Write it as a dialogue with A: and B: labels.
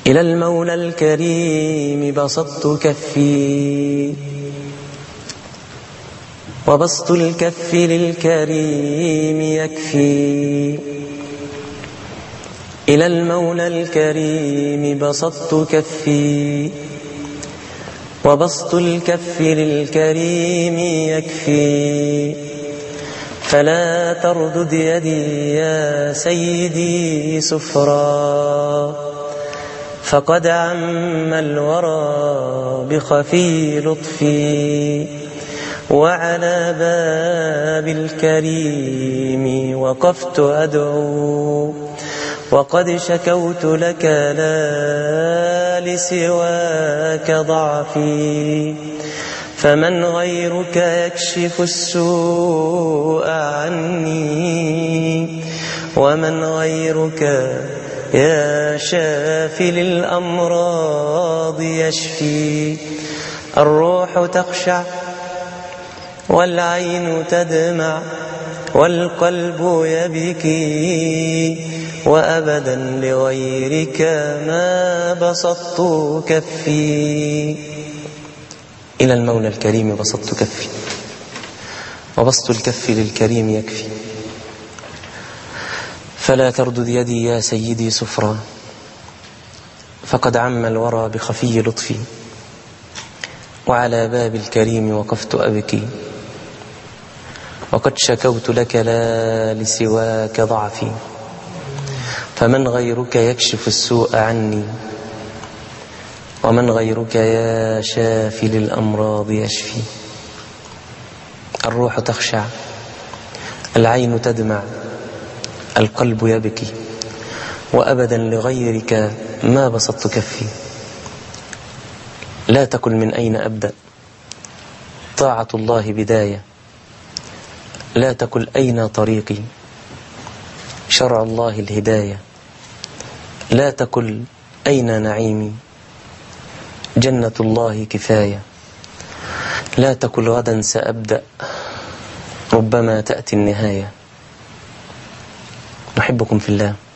A: إلى المولى الكريم بسطت كفي، وبسط الكف للكريم يكفي. إلى المولى الكريم بسطت كفي، وبسط الكف للكريم يكفي. فلا تردد يدي يا سيدي سفرا، فقد عم الورى بخفي لطفي. وعلى باب الكريم وقفت أدعو، وقد شكوت لك لا لسواك ضعفي. فمن غيرك يكشف السوء عني، ومن غيرك يا شافي للأمراض يشفي. الروح تخشع والعين تدمع والقلب يبكي، وأبدا لغيرك ما بسطت كفي. إلى المولى الكريم بسطت كفي، وبسط الكف للكريم يكفي. فلا تردد يدي يا سيدي سفرا، فقد عم الورى بخفي لطفي. وعلى باب الكريم وقفت أبكي، وقد شكوت لك لا لسواك ضعفي. فمن غيرك يكشف السوء عني، ومن غيرك يا شافي للأمراض يشفي. الروح تخشع، العين تدمع، القلب يبكي، وأبدا لغيرك ما بسطت كفي. لا تقل من أين أبدأ، طاعة الله بداية. لا تقل أين طريقي، شرع الله الهداية. لا تقل أين نعيمي، جنة الله كفاية. لا تقل غدا سأبدأ، ربما تأتي النهاية. نحبكم في الله.